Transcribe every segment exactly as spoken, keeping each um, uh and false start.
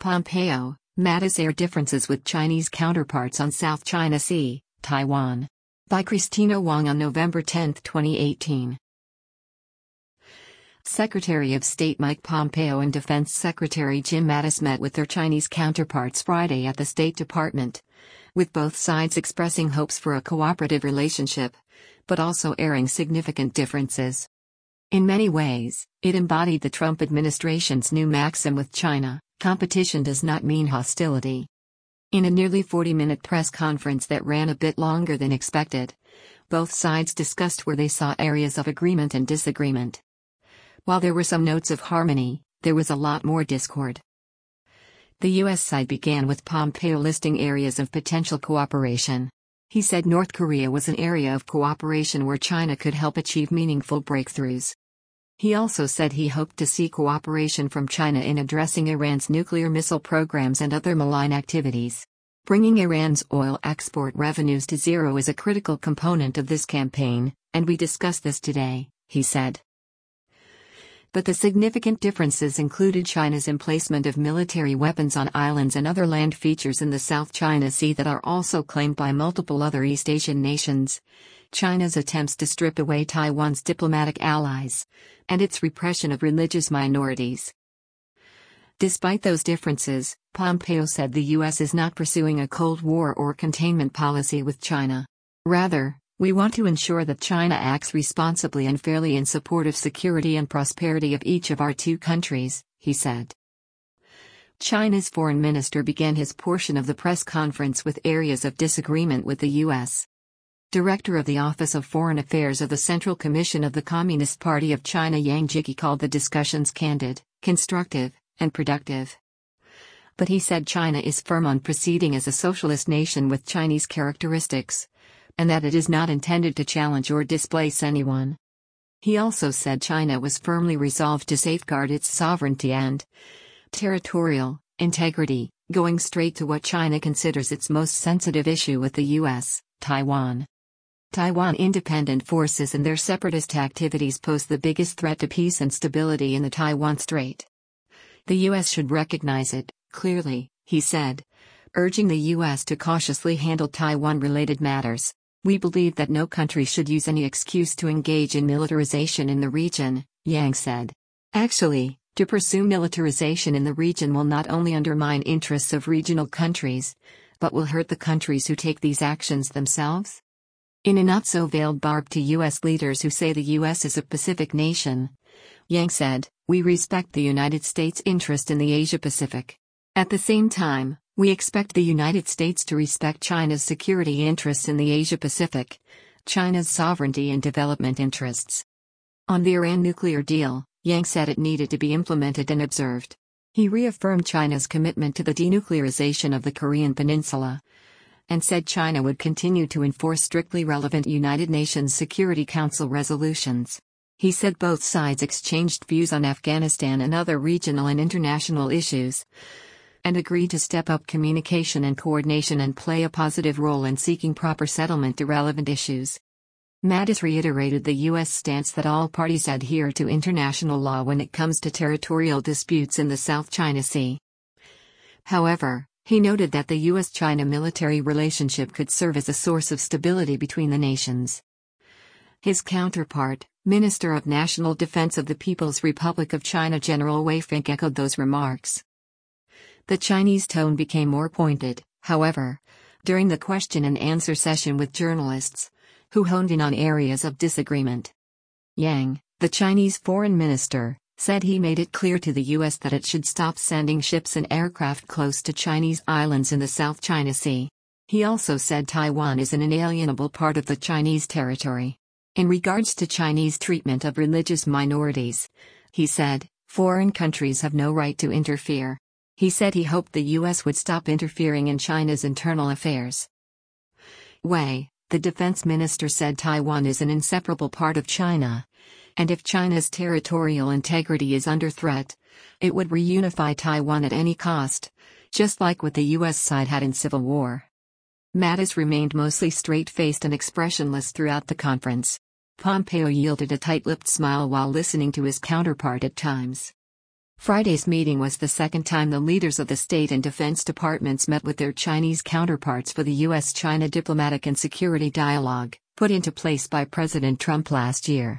Pompeo, Mattis air differences with Chinese counterparts on South China Sea, Taiwan. By Christina Wong on November tenth, twenty eighteen. Secretary of State Mike Pompeo and Defense Secretary Jim Mattis met with their Chinese counterparts Friday at the State Department, with both sides expressing hopes for a cooperative relationship, but also airing significant differences. In many ways, it embodied the Trump administration's new maxim with China: competition does not mean hostility. In a nearly forty-minute press conference that ran a bit longer than expected, both sides discussed where they saw areas of agreement and disagreement. While there were some notes of harmony, there was a lot more discord. The U S side began with Pompeo listing areas of potential cooperation. He said North Korea was an area of cooperation where China could help achieve meaningful breakthroughs. He also said he hoped to see cooperation from China in addressing Iran's nuclear missile programs and other malign activities. Bringing Iran's oil export revenues to zero is a critical component of this campaign, and we discussed this today, he said. But the significant differences included China's emplacement of military weapons on islands and other land features in the South China Sea that are also claimed by multiple other East Asian nations, China's attempts to strip away Taiwan's diplomatic allies, and its repression of religious minorities. Despite those differences, Pompeo said the U S is not pursuing a Cold War or containment policy with China. Rather, we want to ensure that China acts responsibly and fairly in support of security and prosperity of each of our two countries, he said. China's foreign minister began his portion of the press conference with areas of disagreement with the U S. Director of the Office of Foreign Affairs of the Central Commission of the Communist Party of China Yang Jieqi called the discussions candid, constructive, and productive. But he said China is firm on proceeding as a socialist nation with Chinese characteristics, and that it is not intended to challenge or displace anyone. He also said China was firmly resolved to safeguard its sovereignty and territorial integrity, going straight to what China considers its most sensitive issue with the U S, Taiwan. Taiwan independent forces and their separatist activities pose the biggest threat to peace and stability in the Taiwan Strait. The U S should recognize it, clearly, he said, urging the U S to cautiously handle Taiwan-related matters. We believe that no country should use any excuse to engage in militarization in the region, Yang said. Actually, to pursue militarization in the region will not only undermine interests of regional countries, but will hurt the countries who take these actions themselves. In a not-so-veiled barb to U S leaders who say the U S is a Pacific nation, Yang said, we respect the United States' interest in the Asia-Pacific. At the same time, we expect the United States to respect China's security interests in the Asia-Pacific, China's sovereignty and development interests. On the Iran nuclear deal, Yang said it needed to be implemented and observed. He reaffirmed China's commitment to the denuclearization of the Korean Peninsula, and said China would continue to enforce strictly relevant United Nations Security Council resolutions. He said both sides exchanged views on Afghanistan and other regional and international issues, and agreed to step up communication and coordination and play a positive role in seeking proper settlement to relevant issues. Mattis reiterated the U S stance that all parties adhere to international law when it comes to territorial disputes in the South China Sea. However, he noted that the U S China military relationship could serve as a source of stability between the nations. His counterpart, Minister of National Defense of the People's Republic of China General Wei Fenghe echoed those remarks. The Chinese tone became more pointed, however, during the question and answer session with journalists, who honed in on areas of disagreement. Yang, the Chinese foreign minister, said he made it clear to the U S that it should stop sending ships and aircraft close to Chinese islands in the South China Sea. He also said Taiwan is an inalienable part of the Chinese territory. In regards to Chinese treatment of religious minorities, he said, foreign countries have no right to interfere. He said he hoped the U S would stop interfering in China's internal affairs. Wei, the defense minister, said Taiwan is an inseparable part of China, and if China's territorial integrity is under threat, it would reunify Taiwan at any cost, just like what the U S side had in Civil War. Mattis remained mostly straight-faced and expressionless throughout the conference. Pompeo yielded a tight-lipped smile while listening to his counterpart at times. Friday's meeting was the second time the leaders of the State and Defense Departments met with their Chinese counterparts for the U S China diplomatic and security dialogue, put into place by President Trump last year.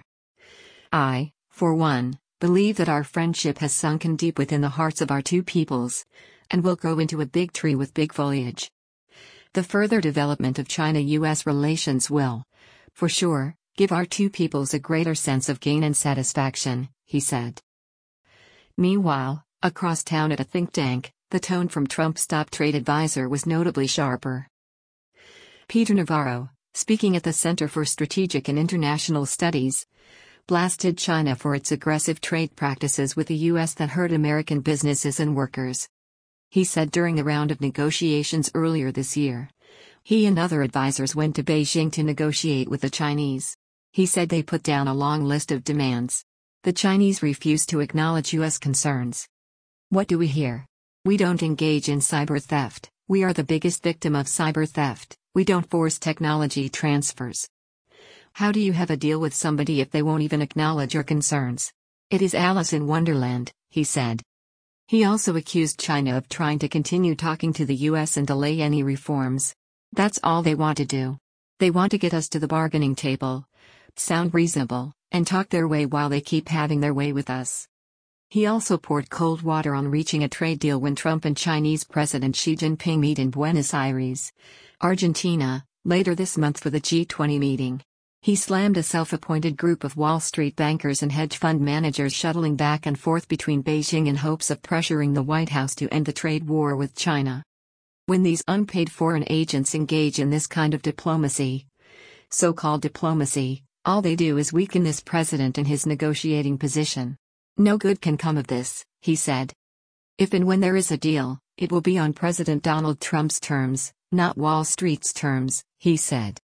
I, for one, believe that our friendship has sunken deep within the hearts of our two peoples, and will grow into a big tree with big foliage. The further development of China U S relations will, for sure, give our two peoples a greater sense of gain and satisfaction, he said. Meanwhile, across town at a think tank, the tone from Trump's top trade advisor was notably sharper. Peter Navarro, speaking at the Center for Strategic and International Studies, blasted China for its aggressive trade practices with the U S that hurt American businesses and workers. He said during the round of negotiations earlier this year, he and other advisors went to Beijing to negotiate with the Chinese. He said they put down a long list of demands. The Chinese refused to acknowledge U S concerns. What do we hear? We don't engage in cyber theft. We are the biggest victim of cyber theft. We don't force technology transfers. How do you have a deal with somebody if they won't even acknowledge your concerns? It is Alice in Wonderland, he said. He also accused China of trying to continue talking to the U S and delay any reforms. That's all they want to do. They want to get us to the bargaining table, sound reasonable, and talk their way while they keep having their way with us. He also poured cold water on reaching a trade deal when Trump and Chinese President Xi Jinping meet in Buenos Aires, Argentina, later this month for the G twenty meeting. He slammed a self-appointed group of Wall Street bankers and hedge fund managers shuttling back and forth between Beijing in hopes of pressuring the White House to end the trade war with China. When these unpaid foreign agents engage in this kind of diplomacy, so-called diplomacy, all they do is weaken this president and his negotiating position. No good can come of this, he said. If and when there is a deal, it will be on President Donald Trump's terms, not Wall Street's terms, he said.